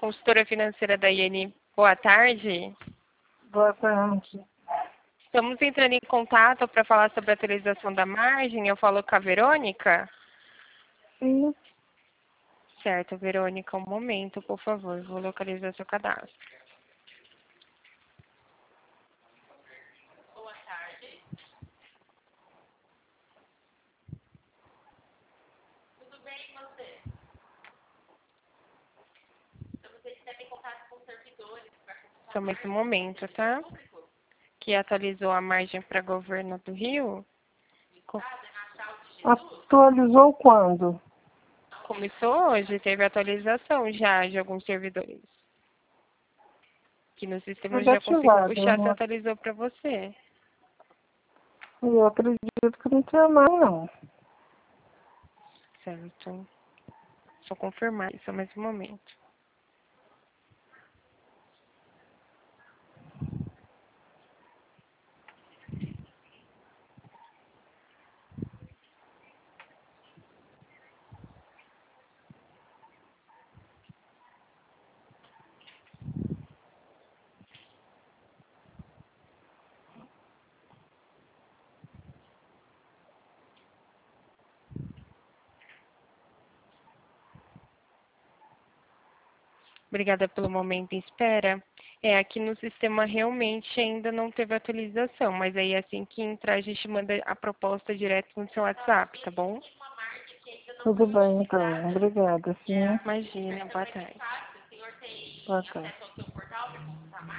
consultora financeira da IN. Boa tarde. Boa tarde. Estamos entrando em contato para falar sobre a atualização da margem. Eu falo com a Verônica? Sim. Certo, Verônica, um momento, por favor. Vou localizar seu cadastro. Boa tarde. Tudo bem e você? Estamos entrando em contato com servidores. Só mais um momento, tá? Que atualizou a margem para governo do Rio. Atualizou quando? Começou hoje, teve atualização já de alguns servidores. Que no sistema já conseguiu Desativado, puxar, se né? atualizou para você. Eu acredito que não tinha mais, não. Certo. Só confirmar isso, mais um momento. Obrigada pelo momento em espera. Aqui no sistema realmente ainda não teve atualização, mas aí assim que entrar a gente manda a proposta direto no seu WhatsApp, tá bom? Tudo bem, então. Obrigada, sim. Imagina, boa tarde. Boa tarde.